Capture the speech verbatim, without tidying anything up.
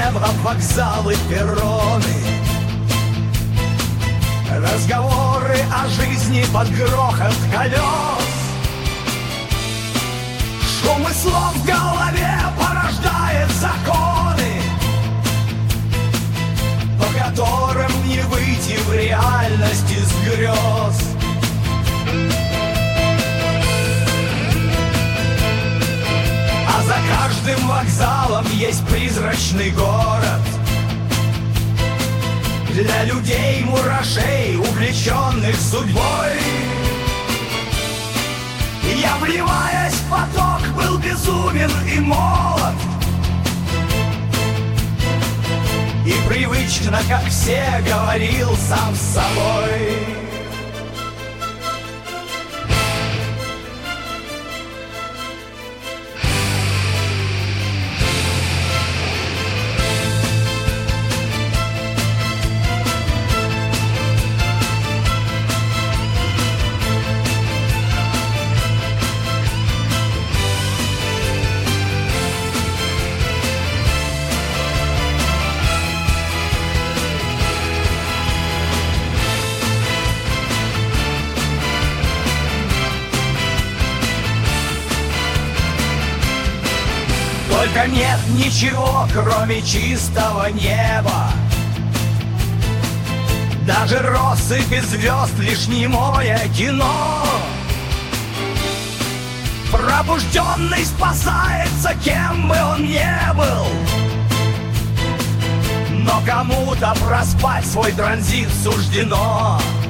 небо, вокзалы, перроны, разговоры о жизни под грохот колес. Шум и слов в голове порождает законы, по которым не выйти в реальность из грез. А за каждым вокзалом есть призрачный город для людей-мурашей, увлеченных судьбой. Я, вливаясь в поток, был безумен и молод, и привычно, как все, говорил сам с собой. Только нет ничего, кроме чистого неба. Даже россыпь звезд лишь немое кино. Пробужденный спасается, кем бы он ни был, но кому-то проспать свой транзит суждено.